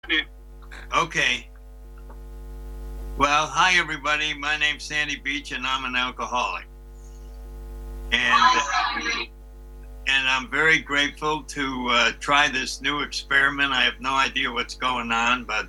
Okay. Well, hi everybody. My name's Sandy Beach, and I'm an alcoholic. And I'm very grateful to try this new experiment. I have no idea what's going on, but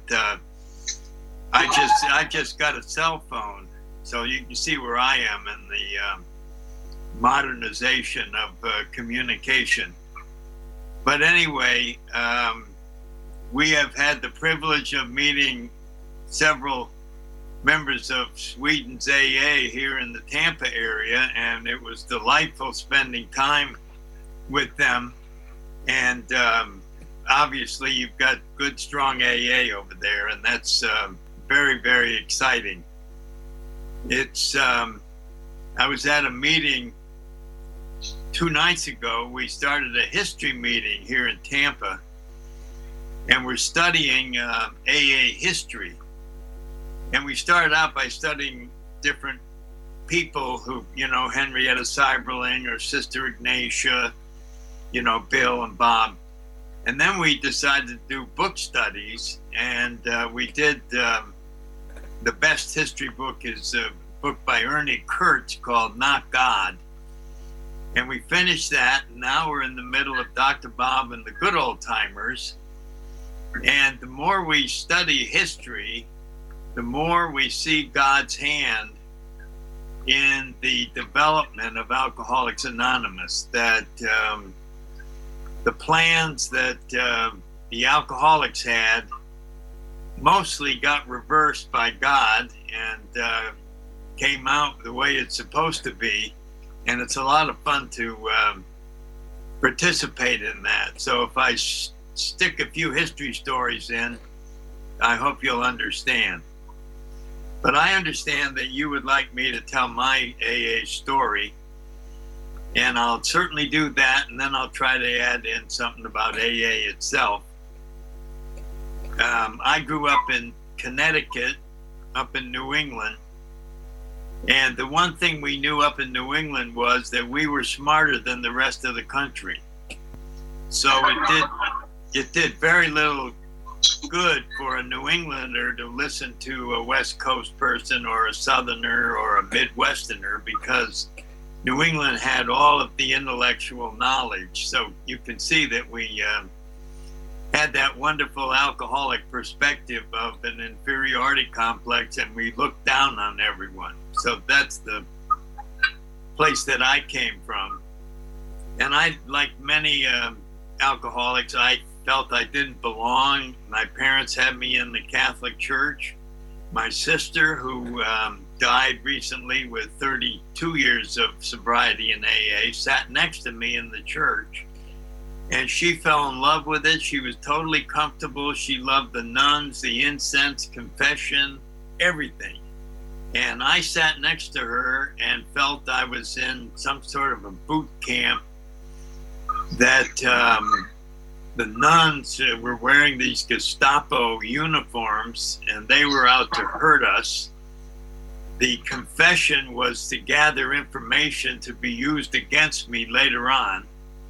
I just got a cell phone, so you can see where I am in the modernization of communication. But anyway, we have had the privilege of meeting several members of Sweden's AA here in the Tampa area, and it was delightful spending time with them. And obviously, you've got good, strong AA over there, and that's very, very exciting. It's I was at a meeting 2 nights ago. We started a history meeting here in Tampa, and we're studying AA history. And we started out by studying different people who, Henrietta Seiberling or Sister Ignatia, Bill and Bob. And then we decided to do book studies, and we did the best history book is a book by Ernie Kurtz called Not God. And we finished that, and now we're in the middle of Dr. Bob and the Good Old Timers. And the more we study history, the more we see God's hand in the development of Alcoholics Anonymous, that the plans that the alcoholics had mostly got reversed by God and came out the way it's supposed to be. And it's a lot of fun to participate in that. So if I stick a few history stories in, I hope you'll understand. But I understand that you would like me to tell my AA story, and I'll certainly do that, and then I'll try to add in something about AA itself. I grew up in Connecticut, up in New England, and the one thing we knew up in New England was that we were smarter than the rest of the country. So it did very little good for a New Englander to listen to a West Coast person or a Southerner or a Midwesterner, because New England had all of the intellectual knowledge. So you can see that we had that wonderful alcoholic perspective of an inferiority complex, and we looked down on everyone. So that's the place that I came from. And I, like many alcoholics, I felt I didn't belong. My parents had me in the Catholic Church. My sister, who died recently with 32 years of sobriety in AA, sat next to me in the church, and she fell in love with it. She was totally comfortable. She loved the nuns, the incense, confession, everything. And I sat next to her and felt I was in some sort of a boot camp, that the nuns were wearing these Gestapo uniforms, and they were out to hurt us. The confession was to gather information to be used against me later on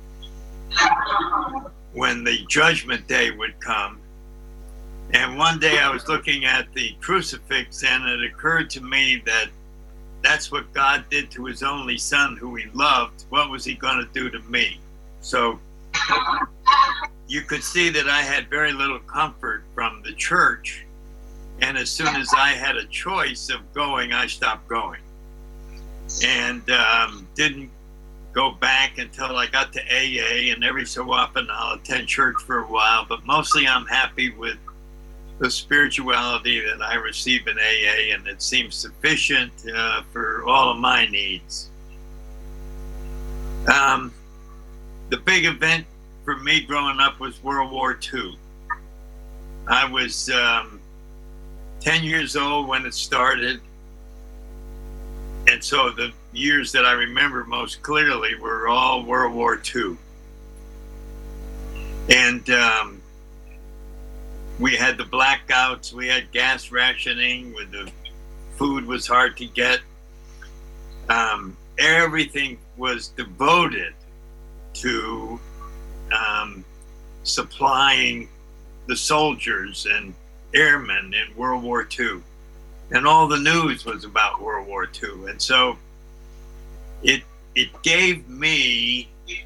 when the judgment day would come. And one day I was looking at the crucifix, and it occurred to me that that's what God did to his only son who he loved. What was he going to do to me? So you could see that I had very little comfort from the church. And as soon as I had a choice of going, I stopped going. And didn't go back until I got to AA. And every so often I'll attend church for a while. But mostly I'm happy with the spirituality that I receive in AA. And it seems sufficient for all of my needs. The big event for me growing up was World War II. I was 10 years old when it started. And so the years that I remember most clearly were all World War II. And we had the blackouts, we had gas rationing, where the food was hard to get. Everything was devoted to supplying the soldiers and airmen in World War II. And all the news was about World War II. And so it gave me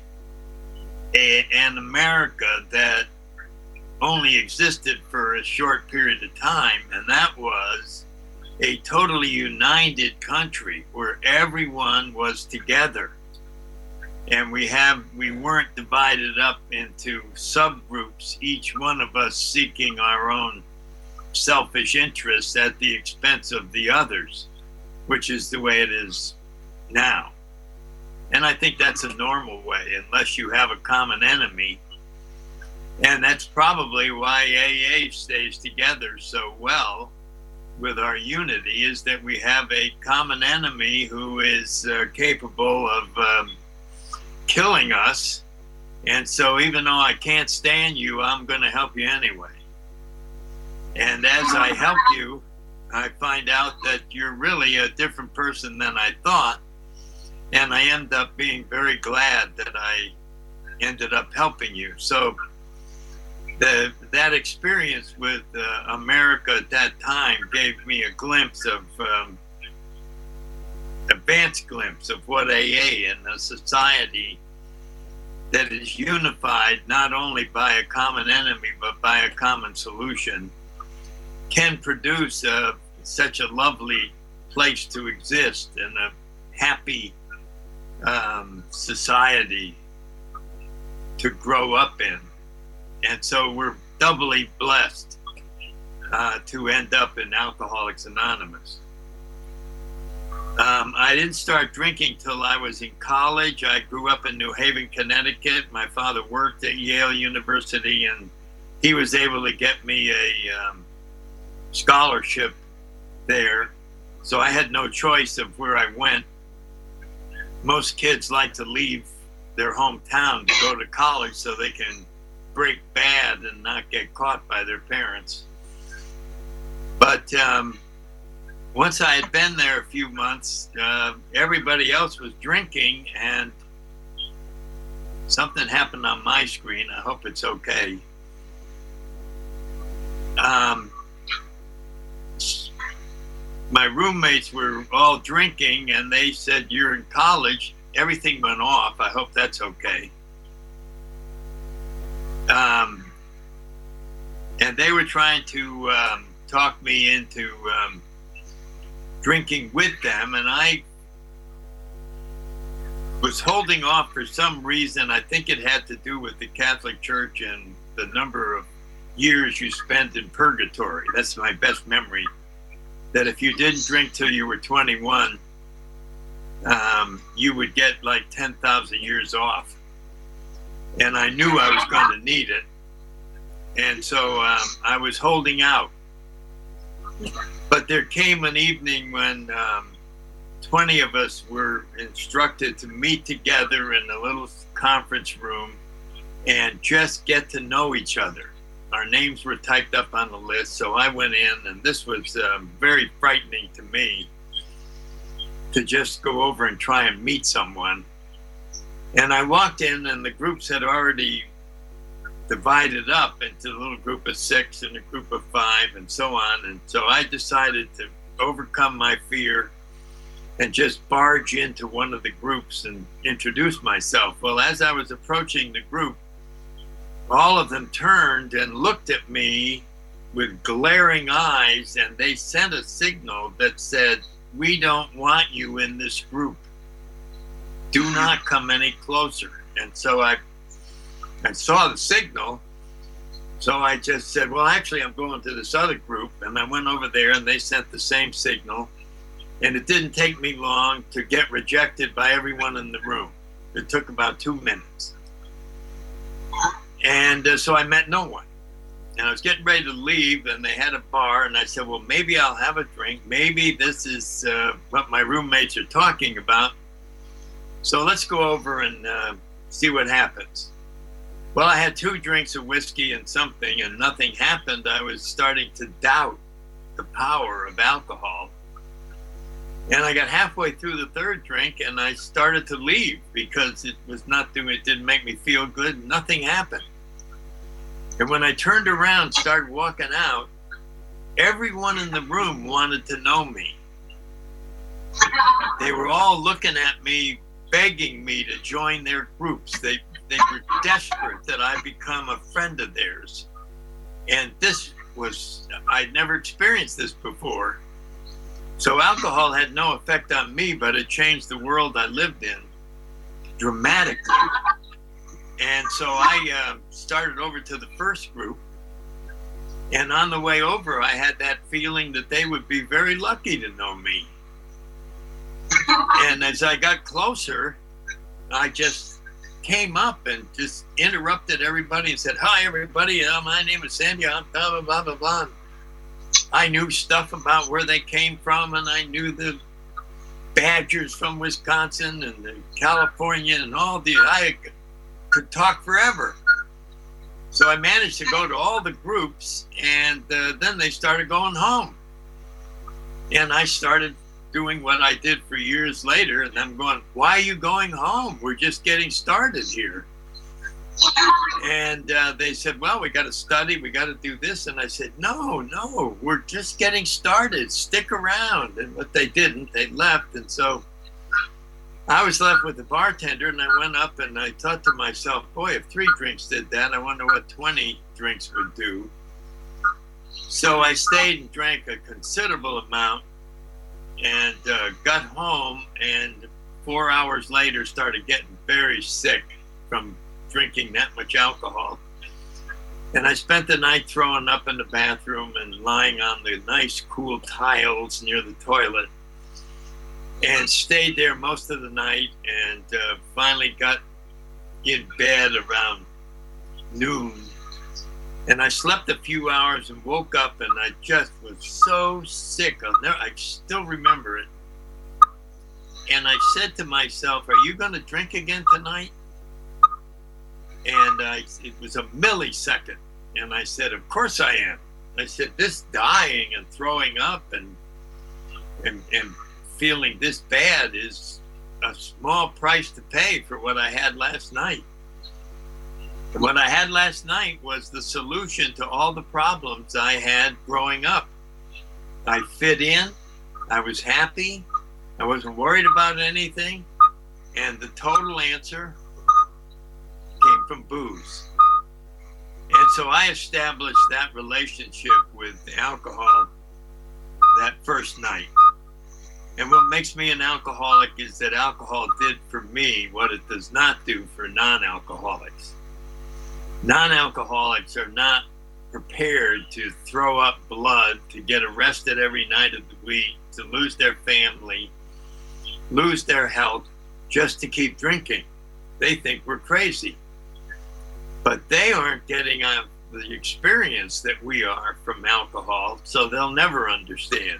an America that only existed for a short period of time, and that was a totally united country where everyone was together. And we weren't divided up into subgroups, each one of us seeking our own selfish interests at the expense of the others, which is the way it is now. And I think that's a normal way, unless you have a common enemy. And that's probably why AA stays together so well with our unity, is that we have a common enemy who is capable of killing us. And so even though I can't stand you, I'm going to help you anyway. And as I help you, I find out that you're really a different person than I thought. And I end up being very glad that I ended up helping you. So that experience with America at that time gave me a glimpse of, advanced glimpse of what AA and a society that is unified not only by a common enemy but by a common solution can produce such a lovely place to exist and a happy society to grow up in. And so we're doubly blessed to end up in Alcoholics Anonymous. I didn't start drinking till I was in college. I grew up in New Haven, Connecticut. My father worked at Yale University, and he was able to get me a scholarship there. So I had no choice of where I went. Most kids like to leave their hometown to go to college so they can break bad and not get caught by their parents. But once I had been there a few months, everybody else was drinking, and something happened on my screen. I hope it's okay. My roommates were all drinking, and they said, "You're in college." Everything went off. I hope that's okay. And they were trying to talk me into drinking with them, and I was holding off for some reason. I think it had to do with the Catholic Church and the number of years you spent in purgatory. That's my best memory, that if you didn't drink till you were 21, you would get like 10,000 years off. And I knew I was going to need it. And so I was holding out. But there came an evening when 20 of us were instructed to meet together in a little conference room and just get to know each other. Our names were typed up on the list, so I went in, and this was very frightening to me, to just go over and try and meet someone. And I walked in, and the groups had already divided up into a little group of 6 and a group of 5 and so on. And so I decided to overcome my fear and just barge into one of the groups and introduce myself. Well, as I was approaching the group, all of them turned and looked at me with glaring eyes, and they sent a signal that said, "We don't want you in this group. Do not come any closer." And so I saw the signal. So I just said, "Well, actually, I'm going to this other group." And I went over there, and they sent the same signal. And it didn't take me long to get rejected by everyone in the room. It took about 2 minutes. And so I met no one. And I was getting ready to leave, and they had a bar, and I said, "Well, maybe I'll have a drink. Maybe this is what my roommates are talking about. So let's go over and see what happens." Well, I had 2 drinks of whiskey and something, and nothing happened. I was starting to doubt the power of alcohol. And I got halfway through the 3rd drink, and I started to leave because it didn't make me feel good. Nothing happened. And when I turned around, started walking out, everyone in the room wanted to know me. They were all looking at me, begging me to join their groups. They were desperate that I become a friend of theirs. And I'd never experienced this before. So alcohol had no effect on me, but it changed the world I lived in dramatically. And so I started over to the first group. And on the way over, I had that feeling that they would be very lucky to know me. And as I got closer, I just came up and just interrupted everybody and said, "Hi, everybody. My name is Sandy. I'm blah, blah, blah, blah, blah." I knew stuff about where they came from, and I knew the Badgers from Wisconsin and the California and I could talk forever. So I managed to go to all the groups, and then they started going home. And I started doing what I did for years later, and I'm going, "Why are you going home? We're just getting started here." And they said, "Well, we got to study, we got to do this." And I said, no, we're just getting started. Stick around. And but they didn't. They left. And so I was left with the bartender, and I went up and I thought to myself, boy, if 3 drinks did that, I wonder what 20 drinks would do. So I stayed and drank a considerable amount and got home, and 4 hours later started getting very sick from drinking that much alcohol. And I spent the night throwing up in the bathroom and lying on the nice cool tiles near the toilet, and stayed there most of the night, and finally got in bed around noon. And I slept a few hours and woke up, and I just was so sick. I still remember it. And I said to myself, "Are you going to drink again tonight?" And it was a millisecond. And I said, "Of course I am." I said, "This dying and throwing up and feeling this bad is a small price to pay for what I had last night." And what I had last night was the solution to all the problems I had growing up. I fit in. I was happy. I wasn't worried about anything. And the total answer came from booze. And so I established that relationship with alcohol that first night. And what makes me an alcoholic is that alcohol did for me what it does not do for non-alcoholics. Non-alcoholics are not prepared to throw up blood, to get arrested every night of the week, to lose their family, lose their health, just to keep drinking. They think we're crazy. But they aren't getting the experience that we are from alcohol, so they'll never understand.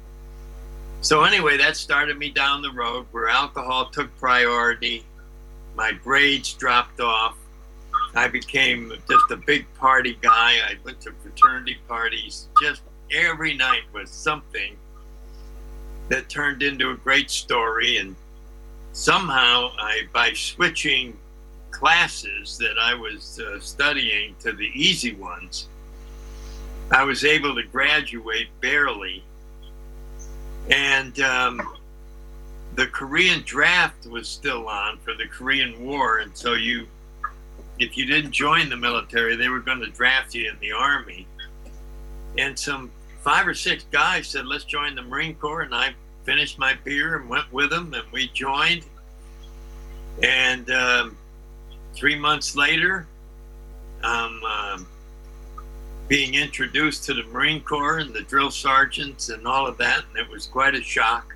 So anyway, that started me down the road where alcohol took priority. My grades dropped off. I became just a big party guy. I went to fraternity parties. Just every night was something that turned into a great story. And somehow by switching classes that I was studying to the easy ones, I was able to graduate barely. And the Korean draft was still on for the Korean War. And so if you didn't join the military, they were going to draft you in the Army. And some 5 or 6 guys said, "Let's join the Marine Corps." And I finished my beer and went with them, and we joined. And 3 months later, I'm being introduced to the Marine Corps and the drill sergeants and all of that, and it was quite a shock.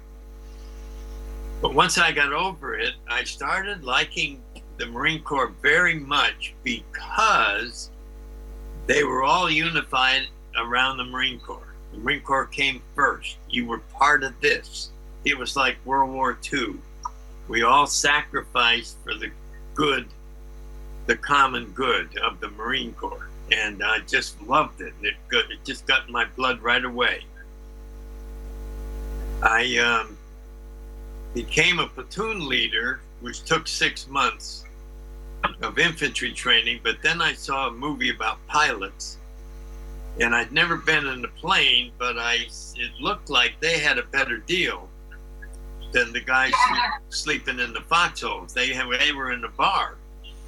But once I got over it, I started liking the Marine Corps very much because they were all unified around the Marine Corps. The Marine Corps came first. You were part of this. It was like World War II. We all sacrificed for the good, the common good of the Marine Corps. And I just loved it. It just got in my blood right away. I became a platoon leader, which took 6 months. of infantry training, but then I saw a movie about pilots, and I'd never been in a plane, but it looked like they had a better deal than the guys sleeping in the foxholes. They were in a bar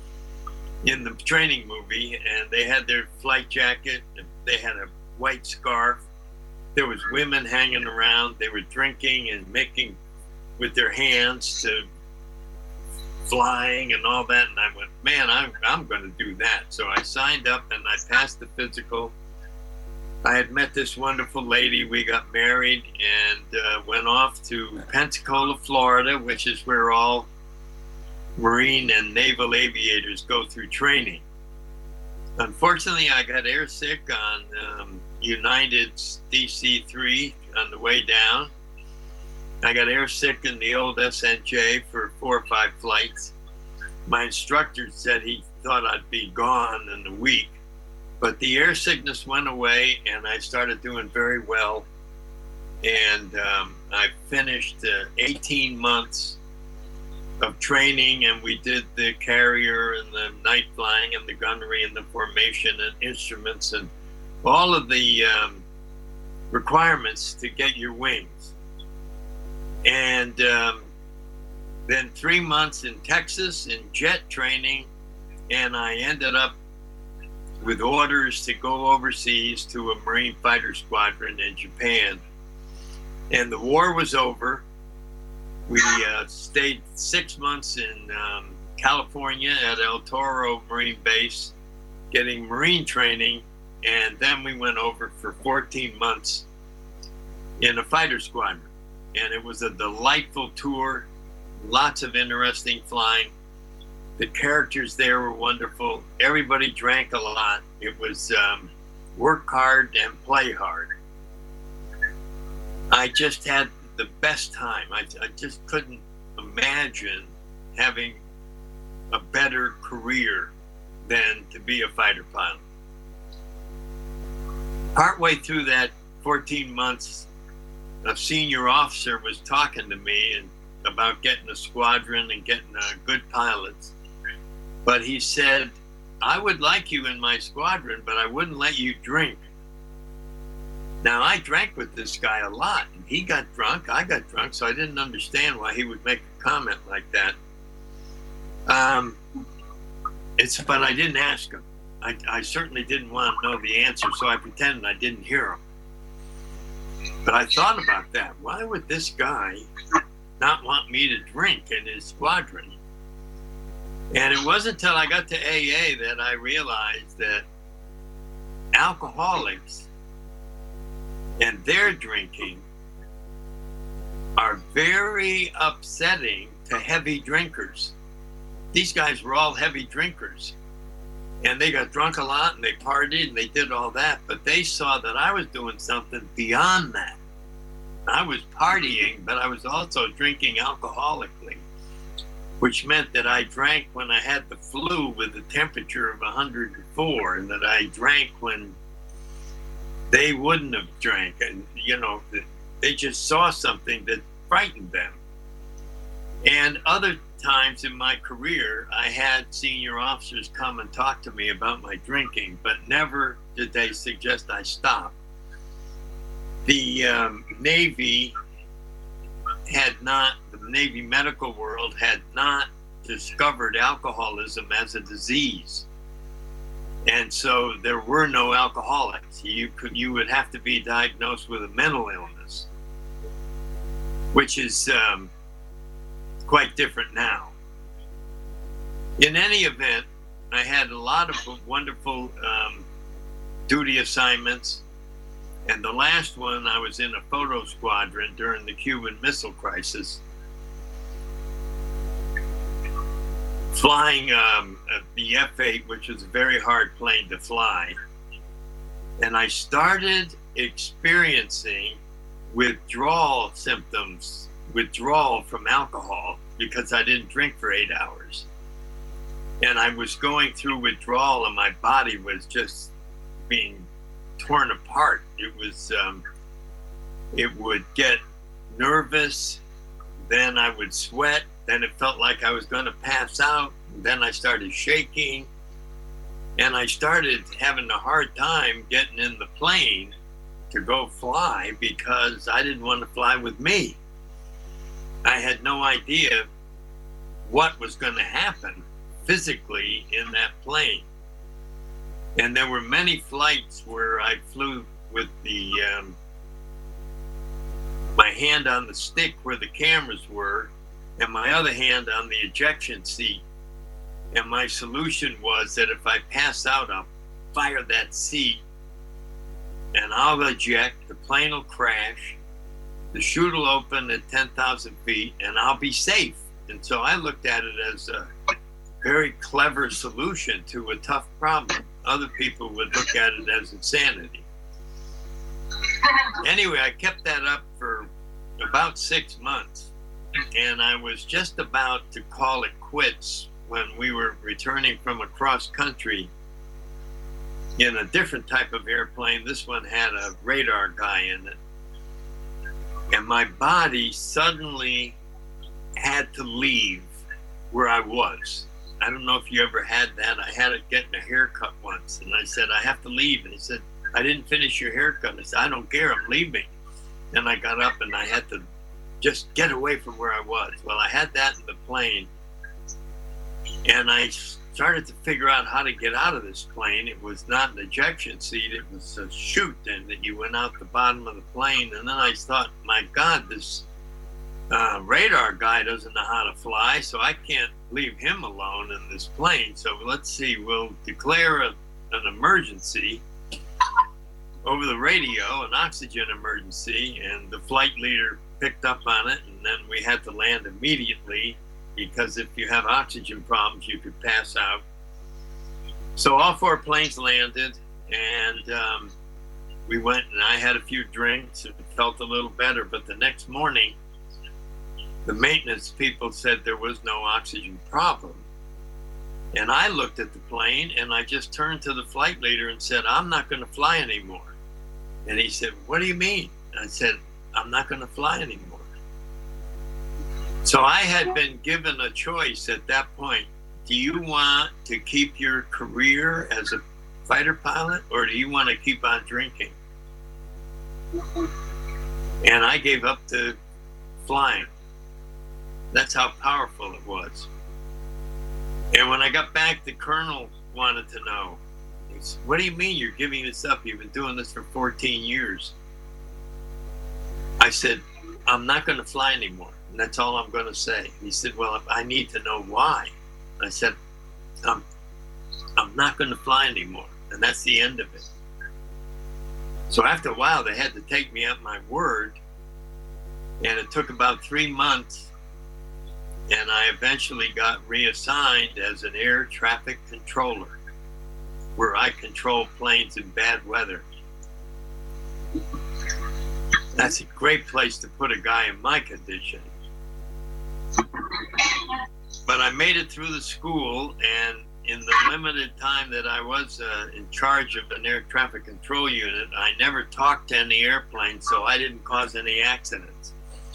in the training movie, and they had their flight jacket, and they had a white scarf. There was women hanging around. They were drinking and making with their hands to flying and all that. And I went, man, I'm going to do that. So I signed up and I passed the physical. I had met this wonderful lady. We got married and went off to Pensacola, Florida, which is where all Marine and naval aviators go through training. Unfortunately, I got airsick on United's DC-3 on the way down. I got airsick in the old SNJ for 4 or 5 flights. My instructor said he thought I'd be gone in a week, but the air sickness went away and I started doing very well. And I finished 18 months of training, and we did the carrier and the night flying and the gunnery and the formation and instruments and all of the requirements to get your wings. And then 3 months in Texas in jet training, and I ended up with orders to go overseas to a Marine fighter squadron in Japan. And the war was over. We stayed 6 months in California at El Toro Marine Base, getting Marine training, and then we went over for 14 months in a fighter squadron. And it was a delightful tour, lots of interesting flying. The characters there were wonderful. Everybody drank a lot. It was work hard and play hard. I just had the best time. I just couldn't imagine having a better career than to be a fighter pilot. Partway through that 14 months, a senior officer was talking to me and about getting a squadron and getting good pilots. But he said, I would like you in my squadron, but I wouldn't let you drink. Now, I drank with this guy a lot, and he got drunk, I got drunk, so I didn't understand why he would make a comment like that. But I didn't ask him. I certainly didn't want to know the answer, so I pretended I didn't hear him. But I thought about that. Why would this guy not want me to drink in his squadron? And it wasn't until I got to AA that I realized that alcoholics and their drinking are very upsetting to heavy drinkers. These guys were all heavy drinkers. And they got drunk a lot and they partied and they did all that, but they saw that I was doing something beyond that. I was partying, but I was also drinking alcoholically, which meant that I drank when I had the flu with a temperature of 104, and that I drank when they wouldn't have drank. And, they just saw something that frightened them. And other times in my career, I had senior officers come and talk to me about my drinking, but never did they suggest I stop. The Navy the Navy medical world had not discovered alcoholism as a disease. And so there were no alcoholics. You would have to be diagnosed with a mental illness, which is quite different now. In any event, I had a lot of wonderful duty assignments. And the last one, I was in a photo squadron during the Cuban Missile Crisis, flying the F-8, which was a very hard plane to fly. And I started experiencing withdrawal symptoms, withdrawal from alcohol, because I didn't drink for 8 hours. And I was going through withdrawal and my body was just being torn apart. It would get nervous, then I would sweat, then it felt like I was going to pass out, Then I started shaking, and I started having a hard time getting in the plane to go fly because I didn't want to fly with me. I had no idea what was going to happen physically in that plane. And there were many flights where I flew with the my hand on the stick where the cameras were and my other hand on the ejection seat. And my solution was that if I pass out, I'll fire that seat and I'll eject, the plane will crash, the chute will open at 10,000 feet, and I'll be safe. And so I looked at it as a very clever solution to a tough problem. Other people would look at it as insanity. Anyway, I kept that up for about 6 months, and I was just about to call it quits when we were returning from across country in a different type of airplane. This one had a radar guy in it. And my body suddenly had to leave where I was. I don't know if you ever had that. I had it getting a haircut once, and I said, I have to leave. And he said, I didn't finish your haircut. I said, I don't care, I'm leaving. And I got up and I had to just get away from where I was. Well, I had that in the plane, and I started to figure out how to get out of this plane. It was not an ejection seat, it was a chute, and that you went out the bottom of the plane. And then I thought, my God, this radar guy doesn't know how to fly, so I can't leave him alone in this plane. So let's see, we'll declare an emergency over the radio, an oxygen emergency, and the flight leader picked up on it, and then we had to land immediately because if you have oxygen problems, you could pass out. So all 4 planes landed, and we went, and I had a few drinks and felt a little better. But the next morning, the maintenance people said there was no oxygen problem. And I looked at the plane, and I just turned to the flight leader and said, I'm not going to fly anymore. And he said, what do you mean? And I said, I'm not going to fly anymore. So I had been given a choice at that point. Do you want to keep your career as a fighter pilot, or do you want to keep on drinking? And I gave up to flying. That's how powerful it was. And when I got back, the colonel wanted to know. He said, what do you mean you're giving this up? You've been doing this for 14 years. I said, I'm not going to fly anymore. And that's all I'm going to say. He said, well, I need to know why. I said, I'm not going to fly anymore. And that's the end of it. So after a while, they had to take me at my word. And it took about 3 months. And I eventually got reassigned as an air traffic controller, where I control planes in bad weather. That's a great place to put a guy in my condition. But I made it through the school, and in the limited time that I was in charge of an air traffic control unit, I never talked to any airplane, so I didn't cause any accidents.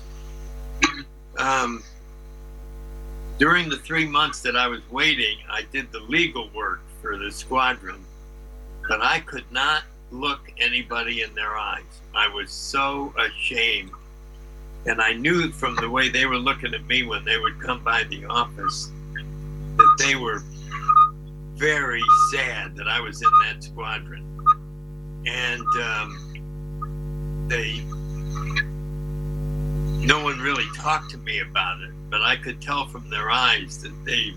During the 3 months that I was waiting, I did the legal work for the squadron, but I could not look anybody in their eyes. I was so ashamed. And I knew from the way they were looking at me when they would come by the office that they were very sad that I was in that squadron. And no one really talked to me about it, but I could tell from their eyes that they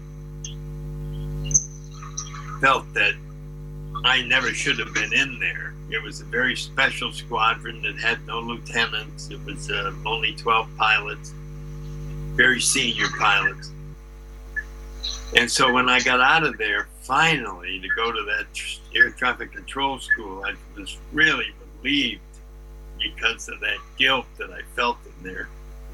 felt that I never should have been in there. It was a very special squadron that had no lieutenants. It was only 12 pilots, very senior pilots. And so when I got out of there, finally, to go to that air traffic control school, I was really relieved because of that guilt that I felt in there.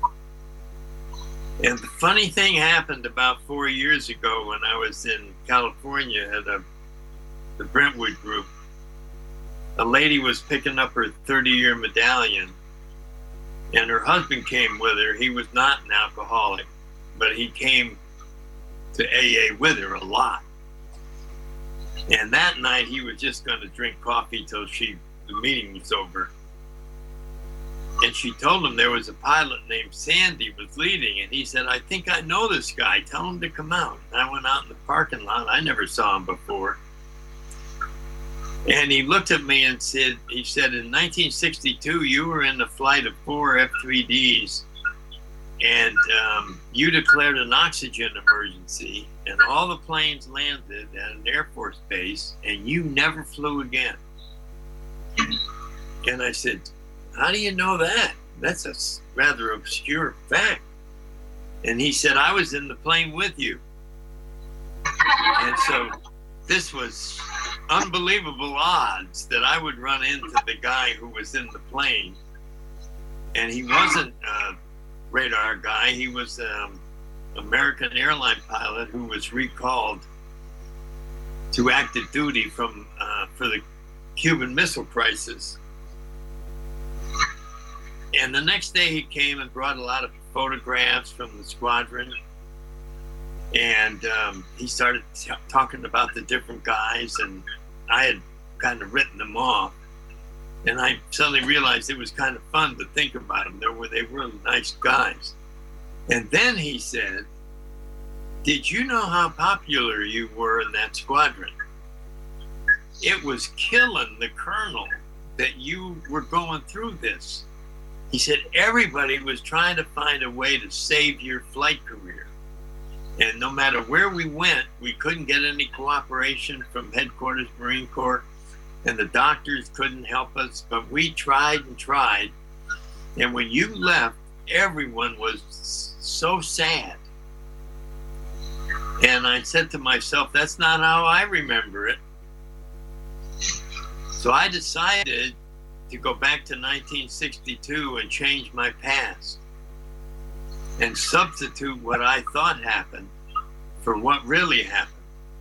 And the funny thing happened about 4 years ago when I was in California at the Brentwood group. A lady was picking up her 30-year medallion, and her husband came with her. He was not an alcoholic, but he came to AA with her a lot. And that night he was just going to drink coffee till the meeting was over. And she told him there was a pilot named Sandy was leading, and he said, "I think I know this guy. Tell him to come out." And I went out in the parking lot. I never saw him before. And he looked at me and said, "In 1962, you were in the flight of 4 F-3Ds, and you declared an oxygen emergency, and all the planes landed at an Air Force base, and you never flew again." And I said, "How do you know that? That's a rather obscure fact." And he said, "I was in the plane with you." And so this was unbelievable odds that I would run into the guy who was in the plane. And he wasn't a radar guy. He was an American airline pilot who was recalled to active duty for the Cuban Missile Crisis. And the next day he came and brought a lot of photographs from the squadron. And he started talking about the different guys, and I had kind of written them off. And I suddenly realized it was kind of fun to think about them. They were nice guys. And then he said, "Did you know how popular you were in that squadron? It was killing the colonel that you were going through this." He said, "Everybody was trying to find a way to save your flight career. And no matter where we went, we couldn't get any cooperation from Headquarters Marine Corps, and the doctors couldn't help us, but we tried and tried. And when you left, everyone was so sad." And I said to myself, that's not how I remember it. So I decided to go back to 1962 and change my past and substitute what I thought happened for what really happened.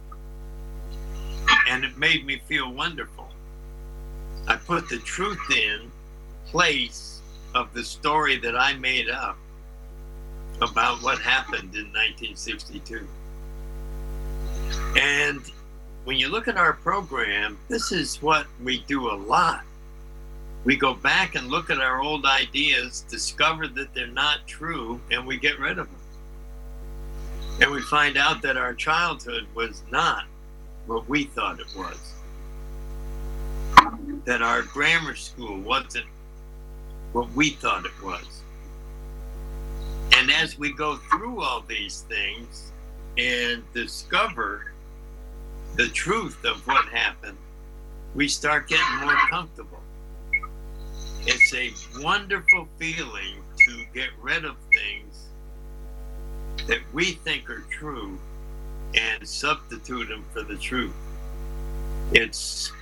And it made me feel wonderful. I put the truth in place of the story that I made up about what happened in 1962. And when you look at our program, this is what we do a lot. We go back and look at our old ideas, discover that they're not true, and we get rid of them. And we find out that our childhood was not what we thought it was. That our grammar school wasn't what we thought it was. And as we go through all these things and discover the truth of what happened, we start getting more comfortable. It's a wonderful feeling to get rid of things that we think are true and substitute them for the truth. It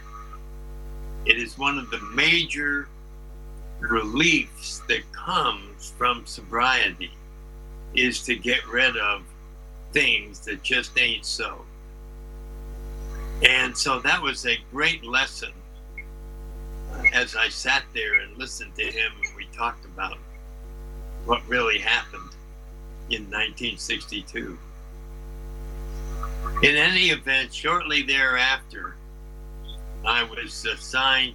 is one of the major reliefs that comes from sobriety, is to get rid of things that just ain't so. And so that was a great lesson as I sat there and listened to him and we talked about what really happened in 1962. In any event, shortly thereafter, I was assigned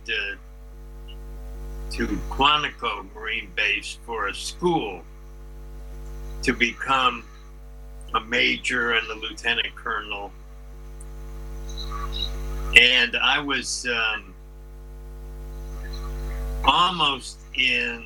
to Quantico Marine Base for a school to become a major and a lieutenant colonel. And I was almost in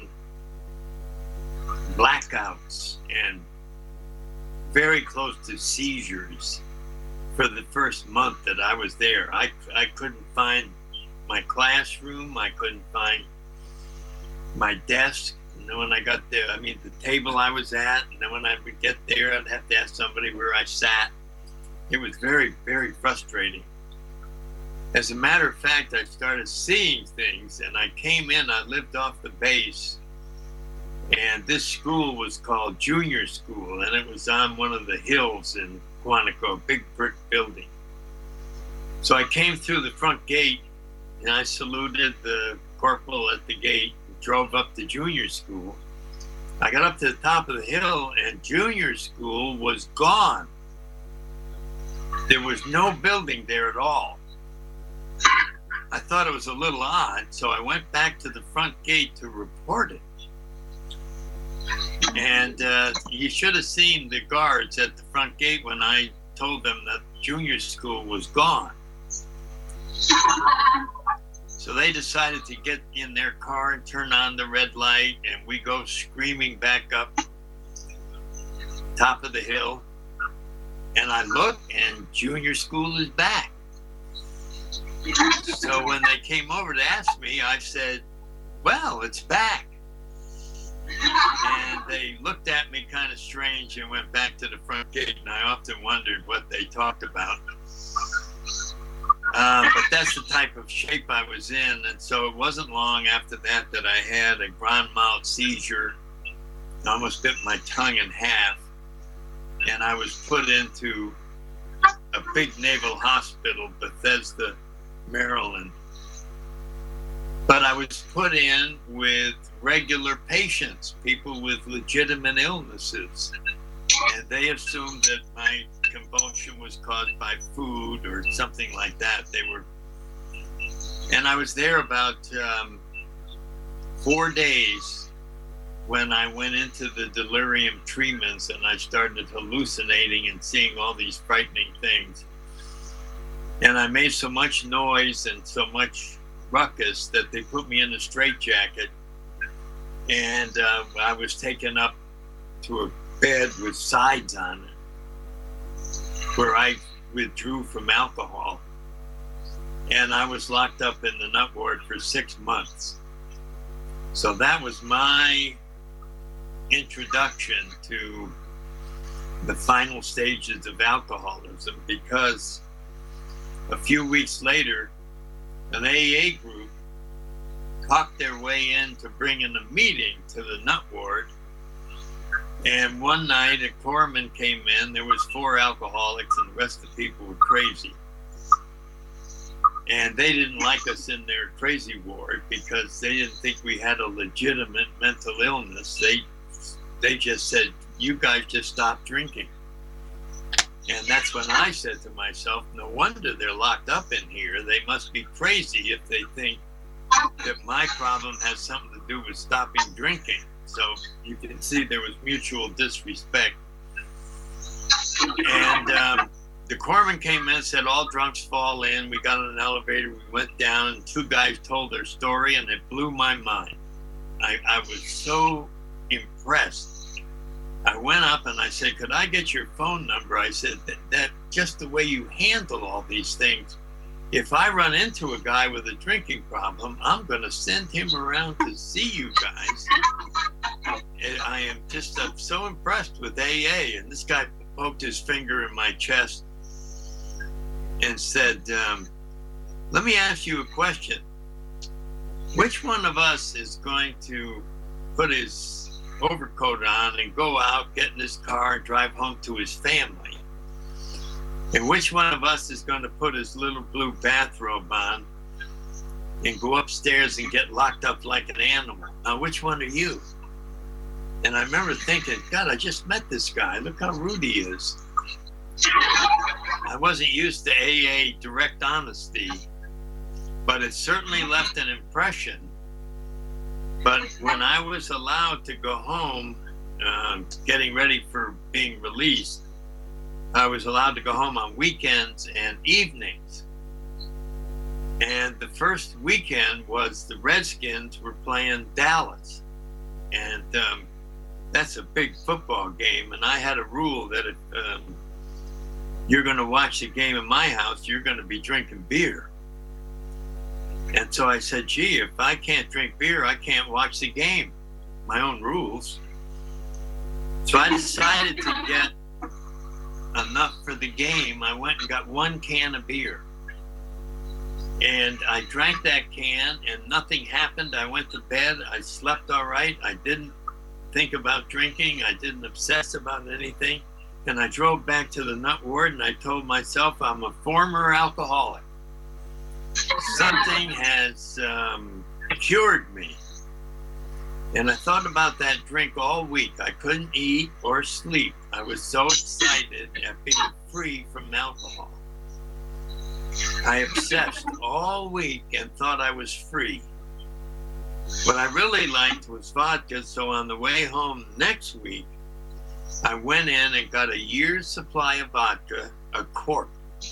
blackouts and very close to seizures for the first month that I was there. I couldn't find my classroom. I couldn't find my desk. And then when I got there, the table I was at, and then when I would get there, I'd have to ask somebody where I sat. It was very, very frustrating. As a matter of fact, I started seeing things, and I came in, I lived off the base, and this school was called Junior School, and it was on one of the hills in Quantico, a big brick building. So I came through the front gate, and I saluted the corporal at the gate, and drove up to Junior School. I got up to the top of the hill, and Junior School was gone. There was no building there at all. I thought it was a little odd, so I went back to the front gate to report it. And you should have seen the guards at the front gate when I told them that junior school was gone. So they decided to get in their car and turn on the red light, and we go screaming back up top of the hill. And I look, and junior school is back. So when they came over to ask me, I said, well, it's back. And they looked at me kind of strange and went back to the front gate, and I often wondered what they talked about. But that's the type of shape I was in, and so it wasn't long after that that I had a grand mal seizure. I almost bit my tongue in half, and I was put into a big naval hospital, Bethesda, Maryland. But I was put in with regular patients, people with legitimate illnesses. And they assumed that my convulsion was caused by food or something like that. And I was there about 4 days when I went into the delirium tremens, and I started hallucinating and seeing all these frightening things. And I made so much noise and so much ruckus that they put me in a straitjacket, and I was taken up to a bed with sides on it where I withdrew from alcohol, and I was locked up in the nut ward for 6 months. So that was my introduction to the final stages of alcoholism, because a few weeks later, an AA group talked their way in to bring in a meeting to the nut ward. And one night a corpsman came in. There was 4 alcoholics, and the rest of the people were crazy. And they didn't like us in their crazy ward because they didn't think we had a legitimate mental illness. They just said, you guys just stop drinking. And that's when I said to myself, no wonder they're locked up in here. They must be crazy if they think that my problem has something to do with stopping drinking. So you can see there was mutual disrespect. And the corpsman came in and said, all drunks fall in. We got on an elevator, we went down, and 2 guys told their story, and it blew my mind. I was so impressed. I went up and I said, could I get your phone number? I said, that just the way you handle all these things, if I run into a guy with a drinking problem, I'm going to send him around to see you guys. I am just so impressed with AA. And this guy poked his finger in my chest and said, let me ask you a question. Which one of us is going to put his overcoat on and go out, get in his car, and drive home to his family? And which one of us is going to put his little blue bathrobe on and go upstairs and get locked up like an animal? Now, which one are you? And I remember thinking, God, I just met this guy. Look how rude he is. I wasn't used to AA direct honesty, but it certainly left an impression. But when I was allowed to go home, getting ready for being released, I was allowed to go home on weekends and evenings. And the first weekend was the Redskins were playing Dallas. And that's a big football game. And I had a rule that if you're going to watch the game in my house, you're going to be drinking beer. And so I said, gee, if I can't drink beer, I can't watch the game. My own rules. So I decided to get enough for the game. I went and got 1 can of beer. And I drank that can and nothing happened. I went to bed. I slept all right. I didn't think about drinking. I didn't obsess about anything. And I drove back to the nut ward and I told myself I'm a former alcoholic. Something has cured me. And I thought about that drink all week. I couldn't eat or sleep. I was so excited at being free from alcohol. I obsessed all week and thought I was free. What I really liked was vodka, so on the way home next week, I went in and got a year's supply of vodka, a quart.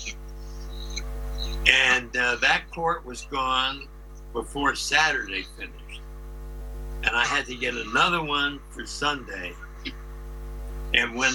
And that quart was gone before Saturday finished. And I had to get another one for Sunday. And when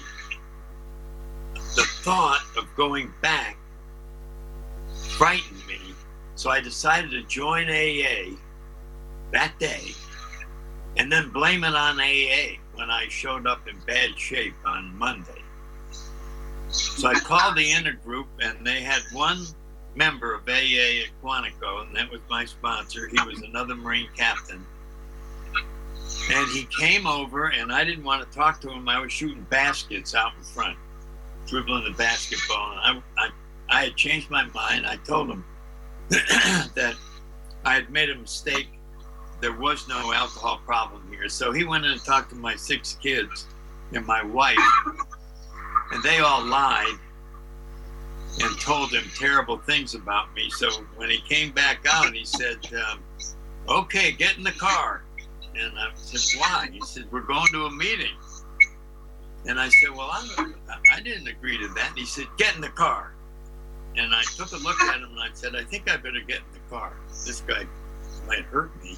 the thought of going back frightened me, so I decided to join AA that day and then blame it on AA when I showed up in bad shape on Monday. So I called the intergroup, and they had one member of AA at Quantico, and that was my sponsor. He was another Marine captain. And he came over, and I didn't want to talk to him. I was shooting baskets out in front, dribbling the basketball. And I had changed my mind. I told him that I had made a mistake. There was no alcohol problem here. So he went in and talked to my 6 kids and my wife, and they all lied and told him terrible things about me. So when he came back out, he said, okay, get in the car. And I said, why? He said, we're going to a meeting. And I said, well, I didn't agree to that. And he said, get in the car. And I took a look at him and I said, I think I better get in the car. This guy might hurt me.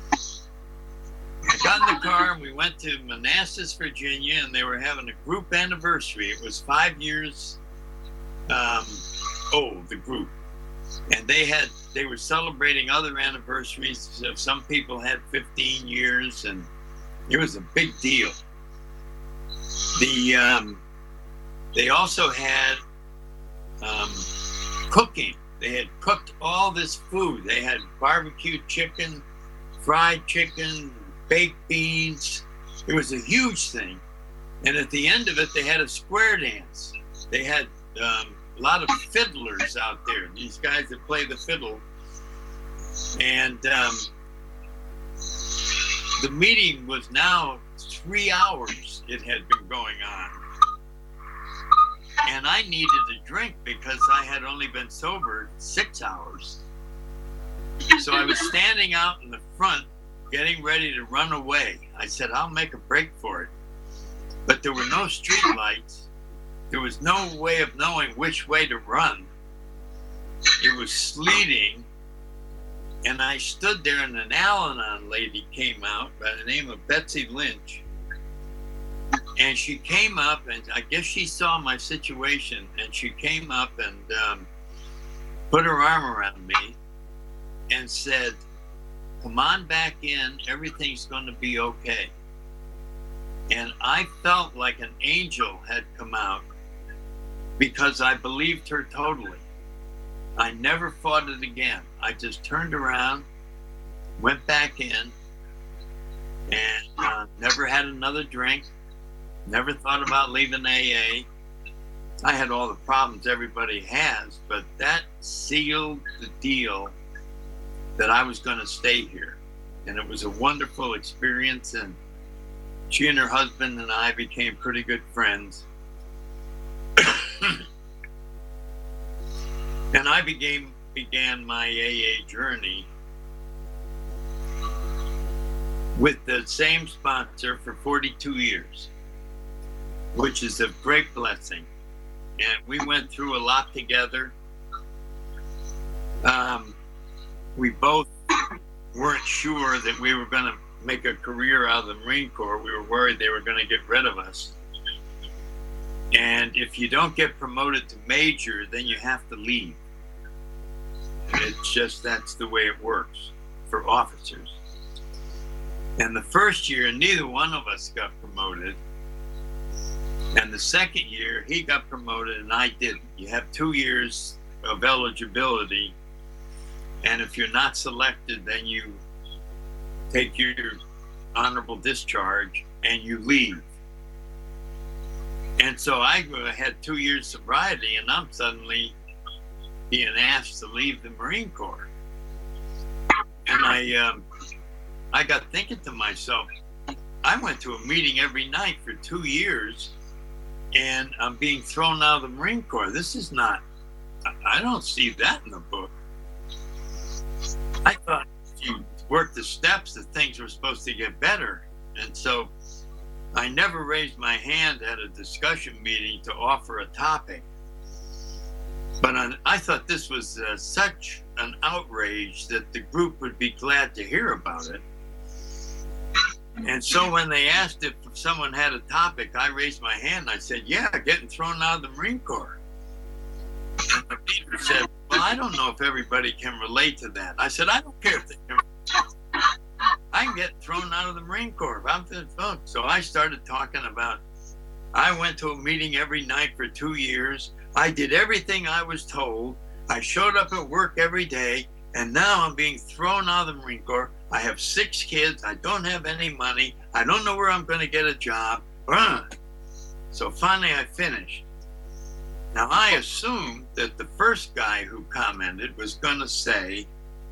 I got in the car and we went to Manassas, Virginia, and they were having a group anniversary. It was 5 years old, the group. And they were celebrating other anniversaries. Some people had 15 years, and it was a big deal. They also had cooking. They had cooked all this food. They had barbecued chicken, fried chicken, baked beans. It was a huge thing. And at the end of it, they had a square dance. They had a lot of fiddlers out there, these guys that play the fiddle. And the meeting was now 3 hours it had been going on. And I needed a drink because I had only been sober 6 hours. So I was standing out in the front, getting ready to run away. I said, I'll make a break for it. But there were no street lights. There was no way of knowing which way to run. It was sleeting. And I stood there, and an Al-Anon lady came out by the name of Betsy Lynch. And she came up, and I guess she saw my situation, and she came up and put her arm around me and said, come on back in, everything's going to be okay. And I felt like an angel had come out because I believed her totally. I never fought it again. I just turned around, went back in, and never had another drink. Never thought about leaving AA. I had all the problems everybody has, but that sealed the deal that I was going to stay here. And it was a wonderful experience, and she and her husband and I became pretty good friends. And I began my AA journey with the same sponsor for 42 years. Which is a great blessing. And we went through a lot together. We both weren't sure that we were going to make a career out of the Marine Corps. We were worried they were going to get rid of us. And if you don't get promoted to major, then you have to leave. And it's just, that's the way it works for officers. And the first year, neither one of us got promoted. And the second year, he got promoted and I didn't. You have 2 years of eligibility. And if you're not selected, then you take your honorable discharge and you leave. And so I had 2 years sobriety, and I'm suddenly being asked to leave the Marine Corps. And I got thinking to myself, I went to a meeting every night for 2 years, and I'm being thrown out of the Marine Corps. This is not I don't see that in the book. I thought if you worked the steps, that things were supposed to get better. And so I never raised my hand at a discussion meeting to offer a topic. But I thought this was such an outrage that the group would be glad to hear about it. And so when they asked if someone had a topic, I raised my hand and I said, yeah, getting thrown out of the Marine Corps. And the leader said, well, I don't know if everybody can relate to that. I said, I don't care if they can. I can get thrown out of the Marine Corps. So I started talking about, I went to a meeting every night for 2 years. I did everything I was told. I showed up at work every day, and now I'm being thrown out of the Marine Corps. I have 6 kids. I don't have any money. I don't know where I'm going to get a job. So finally I finished. Now I assumed that the first guy who commented was going to say,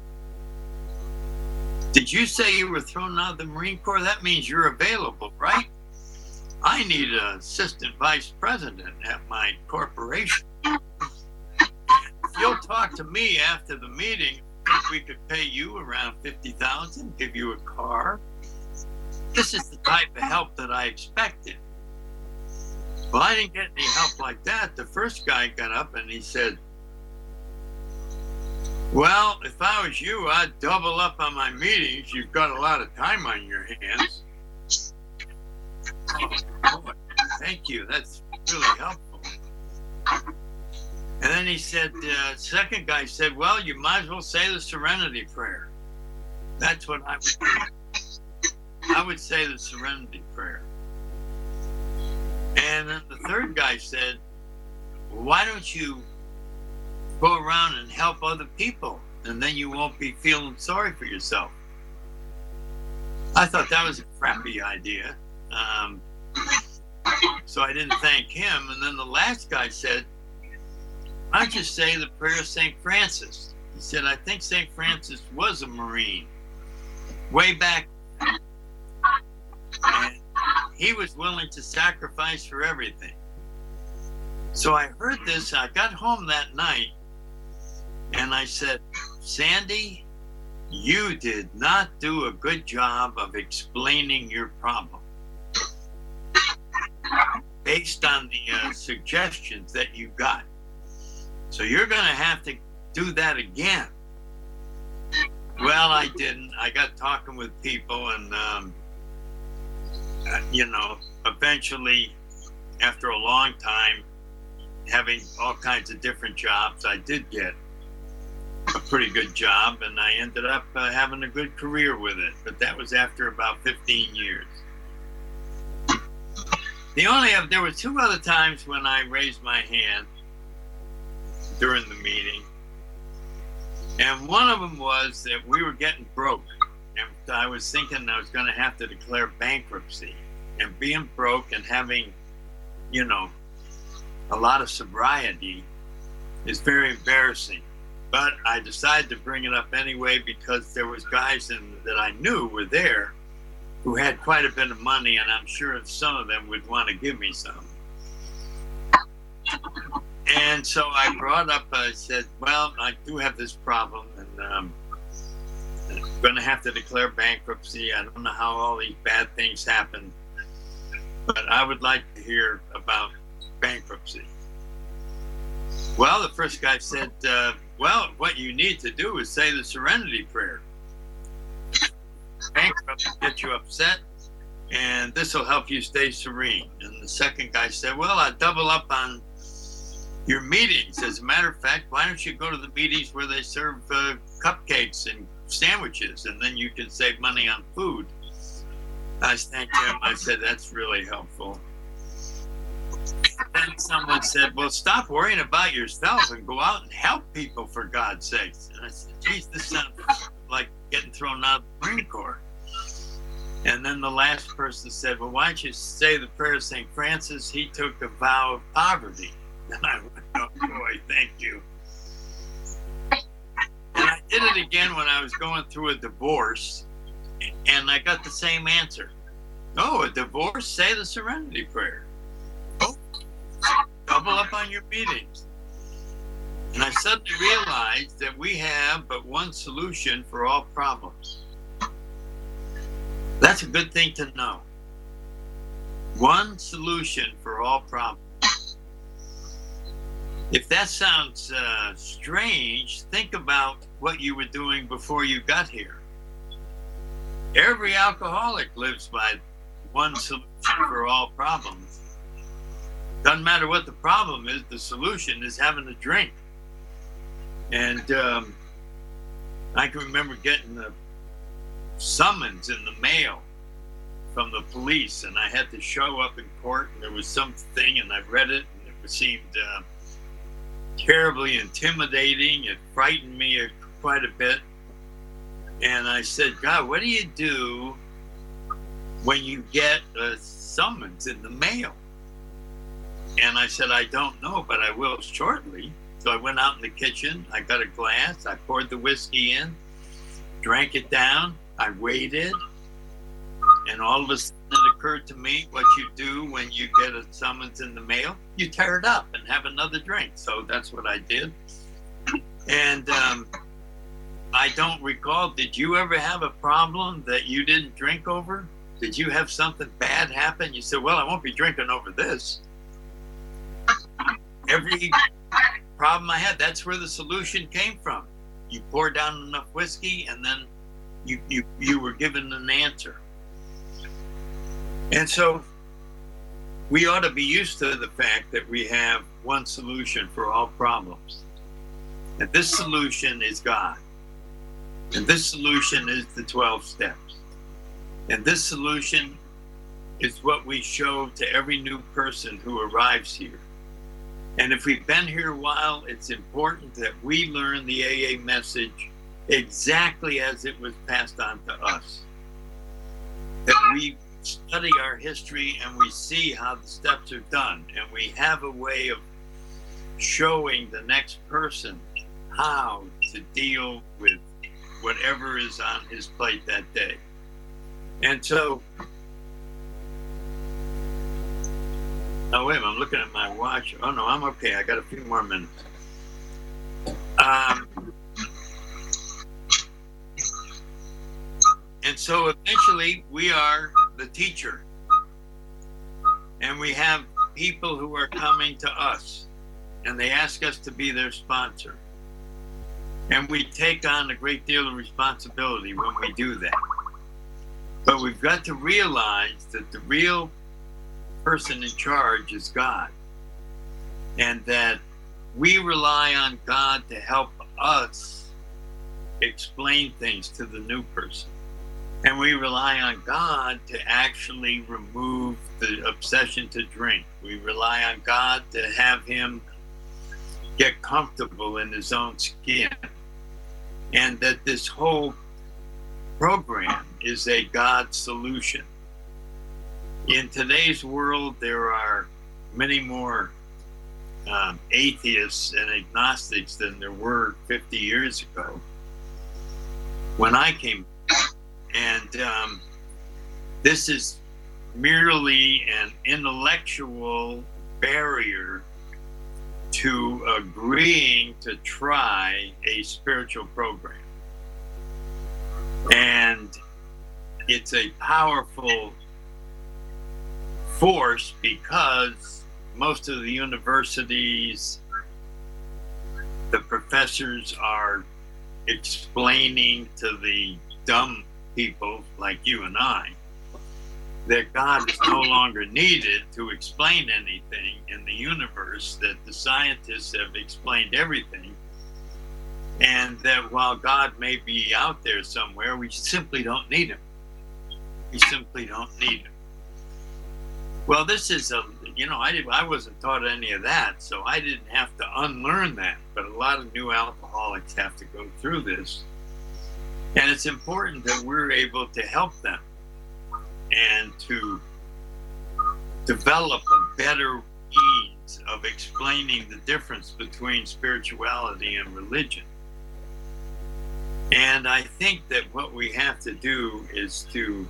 did you say you were thrown out of the Marine Corps? That means you're available, right? I need an assistant vice president at my corporation. If you'll talk to me after the meeting, I think we could pay you around $50,000, give you a car. This is the type of help that I expected. Well, I didn't get any help like that. The first guy got up and he said, well, if I was you, I'd double up on my meetings. You've got a lot of time on your hands. Oh, boy. Thank you. That's really helpful. And then he said, second guy said, well, you might as well say the Serenity Prayer. That's what I would do. I would say the Serenity Prayer. And then the third guy said, well, why don't you go around and help other people, and then you won't be feeling sorry for yourself. I thought that was a crappy idea. So I didn't thank him. And then the last guy said, why don't you say the prayer of St. Francis? He said, I think St. Francis was a Marine way back. And he was willing to sacrifice for everything. So I heard this. I got home that night and I said, Sandy, you did not do a good job of explaining your problem based on the suggestions that you got. So you're going to have to do that again. Well, I didn't. I got talking with people and, eventually, after a long time, having all kinds of different jobs, I did get a pretty good job, and I ended up having a good career with it. But that was after about 15 years. There were 2 other times when I raised my hand during the meeting, and one of them was that we were getting broke, and I was thinking I was going to have to declare bankruptcy, and being broke and having, a lot of sobriety is very embarrassing. But I decided to bring it up anyway because there was guys that I knew were there who had quite a bit of money, and I'm sure some of them would want to give me some. And so I brought up, I said, well, I do have this problem, and I'm going to have to declare bankruptcy. I don't know how all these bad things happen, but I would like to hear about bankruptcy. Well, the first guy said, well, what you need to do is say the Serenity Prayer. Bankruptcy will get you upset, and this will help you stay serene. And the second guy said, well, I double up on your meetings. As a matter of fact, why don't you go to the meetings where they serve cupcakes and sandwiches, and then you can save money on food. I thanked him. I said, that's really helpful. Then someone said, well, stop worrying about yourself and go out and help people, for God's sakes. And I said, geez, this sounds like getting thrown out of the Marine Corps. And then the last person said, well, why don't you say the prayer of St. Francis? He took a vow of poverty. And I went, oh boy, thank you. And I did it again when I was going through a divorce, and I got the same answer. Oh, a divorce? Say the Serenity Prayer. Oh, double up on your meetings. And I suddenly realized that we have but one solution for all problems. That's a good thing to know. One solution for all problems. If that sounds strange, think about what you were doing before you got here. Every alcoholic lives by one solution for all problems. Doesn't matter what the problem is, the solution is having a drink. And I can remember getting the summons in the mail from the police, and I had to show up in court, and there was something, and I read it, and it seemed terribly intimidating. It frightened me quite a bit. And I said, God, what do you do when you get a summons in the mail? And I said, I don't know, but I will shortly. So I went out in the kitchen, I got a glass, I poured the whiskey in, drank it down, I waited, and all of a sudden it occurred to me what you do when you get a summons in the mail. You tear it up and have another drink. So that's what I did. And I don't recall, did you ever have a problem that you didn't drink over? Did you have something bad happen? You said, well, I won't be drinking over this. Every problem I had, that's where the solution came from. You pour down enough whiskey, and then you were given an answer. And so we ought to be used to the fact that we have one solution for all problems. And this solution is God. And this solution is the 12 steps. And this solution is what we show to every new person who arrives here. And if we've been here a while, it's important that we learn the AA message exactly as it was passed on to us. That we study our history and we see how the steps are done. And we have a way of showing the next person how to deal with whatever is on his plate that day. And so, oh, wait a minute, I'm looking at my watch. Oh, no, I'm okay. I got a few more minutes. And so eventually we are the teacher. And we have people who are coming to us, and they ask us to be their sponsor. And we take on a great deal of responsibility when we do that. But we've got to realize that the real person in charge is God. And that we rely on God to help us explain things to the new person. And we rely on God to actually remove the obsession to drink. We rely on God to have him get comfortable in his own skin. And that this whole program is a God solution. In today's world, there are many more atheists and agnostics than there were 50 years ago when I came. And this is merely an intellectual barrier to agreeing to try a spiritual program. And it's a powerful force because most of the universities, the professors are explaining to the dumb people like you and I that God is no longer needed to explain anything in the universe, that the scientists have explained everything, and that while God may be out there somewhere, we simply don't need him. We simply don't need him. Well, this is I wasn't taught any of that, so I didn't have to unlearn that, but a lot of new alcoholics have to go through this. And it's important that we're able to help them and to develop a better means of explaining the difference between spirituality and religion. And I think that what we have to do is to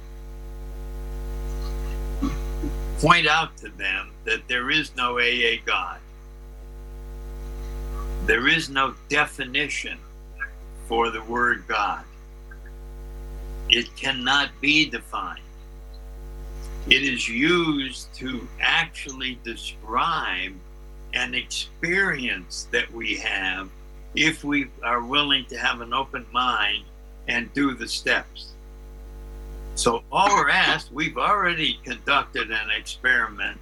point out to them that there is no AA God. There is no definition for the word God. It cannot be defined. It is used to actually describe an experience that we have if we are willing to have an open mind and do the steps. So all we're asked, we've already conducted an experiment,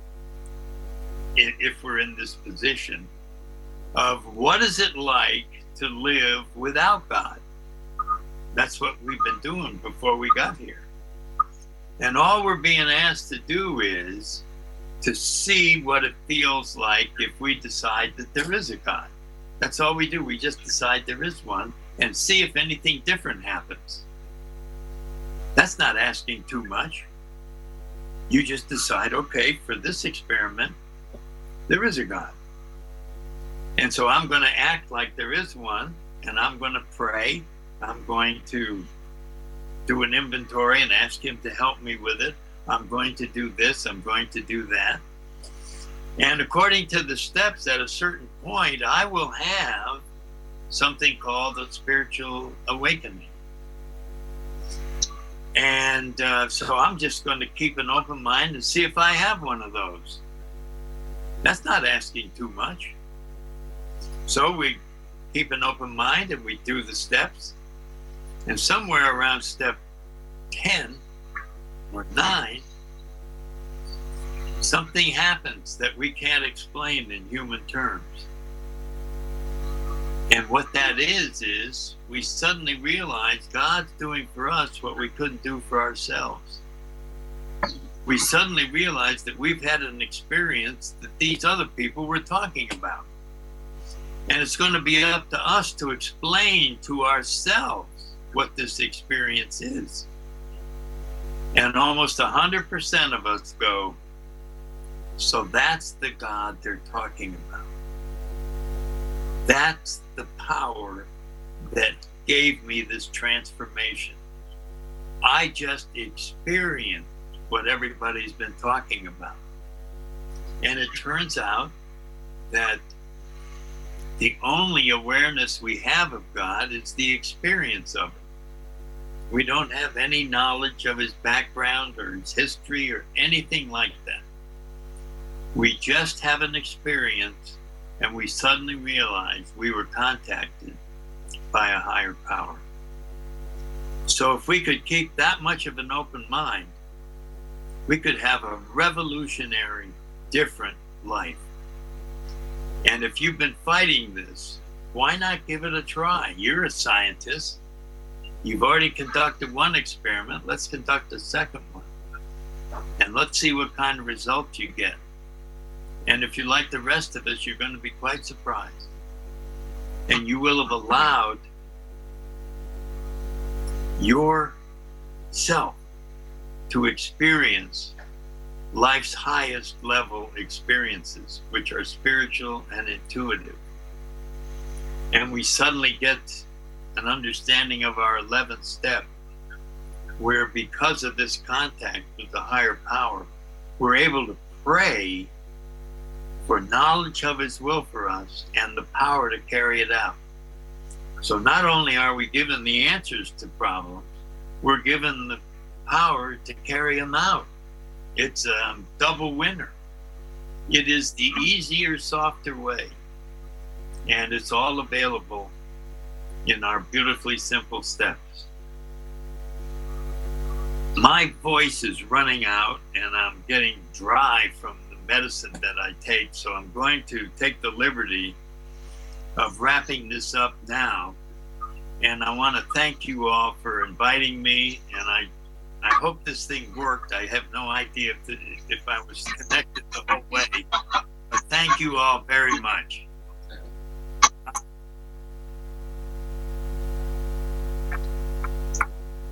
if we're in this position, of what is it like to live without God. That's what we've been doing before we got here. And all we're being asked to do is to see what it feels like if we decide that there is a God. That's all we do. We just decide there is one and see if anything different happens. That's not asking too much. You just decide, okay, for this experiment, there is a God. And so I'm going to act like there is one, and I'm going to pray. I'm going to do an inventory and ask him to help me with it. I'm going to do this. I'm going to do that. And according to the steps, at a certain point, I will have something called a spiritual awakening. And so I'm just going to keep an open mind and see if I have one of those. That's not asking too much. So we keep an open mind and we do the steps. And somewhere around step 10 or 9, something happens that we can't explain in human terms. And what that is we suddenly realize God's doing for us what we couldn't do for ourselves. We suddenly realize that we've had an experience that these other people were talking about. And it's going to be up to us to explain to ourselves what this experience is. And almost 100% of us go, so that's the God they're talking about. That's the power that gave me this transformation. I just experienced what everybody's been talking about. And it turns out that the only awareness we have of God is the experience of it. We don't have any knowledge of his background or his history or anything like that. We just have an experience, and we suddenly realize we were contacted by a higher power. So if we could keep that much of an open mind, we could have a revolutionary, different life. And if you've been fighting this, why not give it a try? You're a scientist. You've already conducted one experiment. Let's conduct a second one. And let's see what kind of results you get. And if you're like the rest of us, you're going to be quite surprised. And you will have allowed yourself to experience life's highest level experiences, which are spiritual and intuitive. And we suddenly get an understanding of our 11th step, where because of this contact with the higher power, we're able to pray for knowledge of his will for us and the power to carry it out. So not only are we given the answers to problems, we're given the power to carry them out. It's a double winner. It is the easier, softer way. And it's all available in our beautifully simple steps. My voice is running out and I'm getting dry from the medicine that I take, so I'm going to take the liberty of wrapping this up now. And I want to thank you all for inviting me, and I hope this thing worked. I have no idea if I was connected the whole way, but thank you all very much.